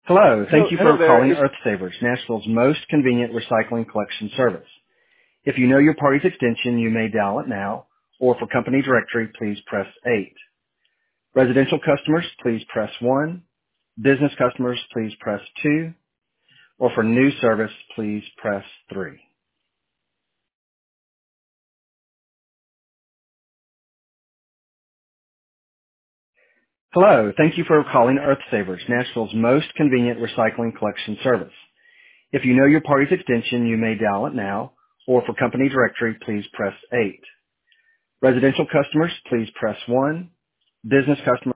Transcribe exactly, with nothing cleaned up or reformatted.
Hello. Hello, Thank you hello for there. calling Is Earthsavers, Nashville's most convenient recycling collection service. If you know your party's extension, you may dial it now, or for company directory, please press eight. Residential customers, please press one. Business customers, please press two. Or for new service, please press three. Hello. Thank you for calling Earthsavers, Nashville's most convenient recycling collection service. If you know your party's extension, you may dial it now, or for company directory, please press eight. Residential customers, please press one. Business customers,